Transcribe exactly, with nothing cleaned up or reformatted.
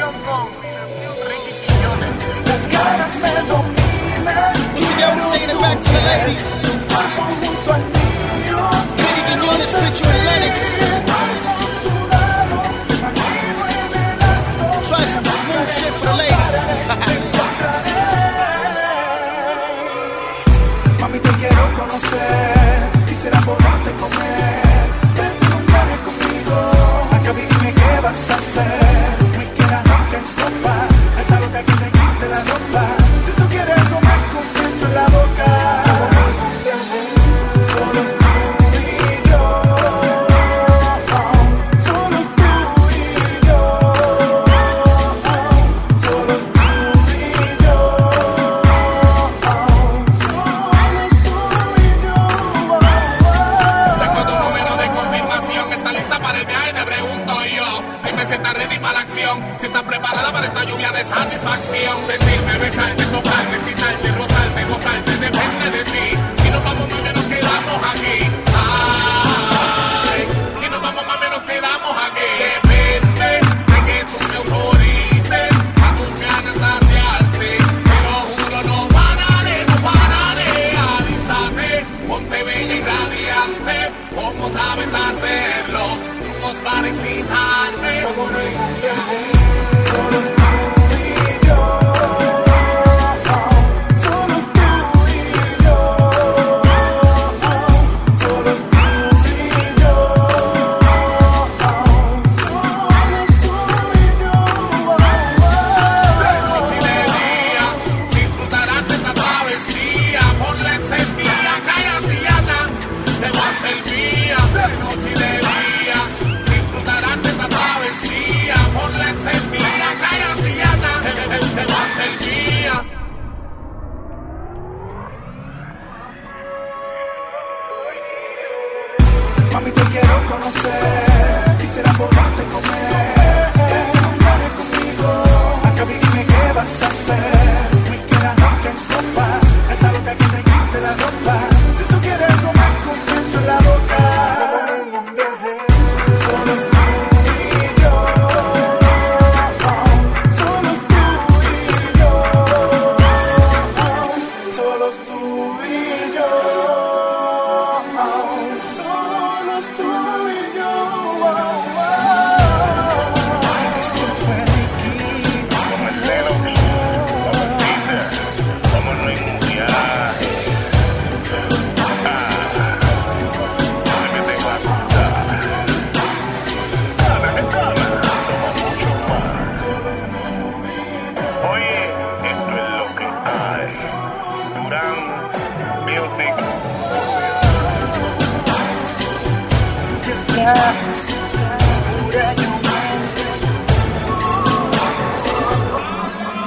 colaboración con Ricky Quiñones. Las ganas me dominan. Listen, yo, we're taking it back to the ladies. Tu cuerpo junto al mío. Ricky Quiñones featuring Lennox. Try some smooth shit for the ladies. Mami, te quiero conocer. Quisiera poderte comer. Vente un viaje conmigo. Acá dime qué vas a hacer. Whisky, la noche en copa. Esta loca que te quite la ropa. Si tú quieres comer con beso en la boca. Solo es tú y yo. Solo es tú y yo. Solo es tú y yo. Solo es tú y yo. Tengo tu número de confirmación. ¿Está lista para el viaje? Te pregunto yo. Dime si estás ready para la acción. Si estás preparada para esta lluvia de satisfacción. Sentirme, besarte, tocarte, citarte, rozarte, gozarte. Depende de ti. Si nos vamos, mami, nos quedamos aquí. Ay, si nos vamos, mami, nos quedamos aquí. Depende de que tú me autorices a tus ganas saciarte. Te lo juro, no pararé, no pararé. Alístate, ponte bella y radiante. ¿Cómo sabes hacerlo? Trucos para excitarme. Solo es tú y yo. Solo es tú y yo. Solo es tú y yo. Solo es tú y yo. De noche y de día disfrutarás de esta travesía. Por la encendida, Cayatiana, te va a ser mía. De noche y de día disfrutarás de esta travesía. Por la encendida, Cayatiana, te, te, te va a ser mía. Mami, te quiero conocer. Quisiera poderte comer. Vente un viaje conmigo. Acá dime qué vas a hacer. Whisky, la noche en copa. Esta loca que te quite la ropa. Si tú quieres comer con beso en la boca. Vamos en un viaje. Solo es tú y yo. Solo es tú y yo. Solo es tú y yo. Solo es tú y yo. Ay, esto fue Ricky. Como el Lennox, como el Peter, como el Rey Mundial. Ah, dale que te va a gustar. Dale, dale, toma mucho más. Oye, esto es lo que hay. Durán Music. Yeah.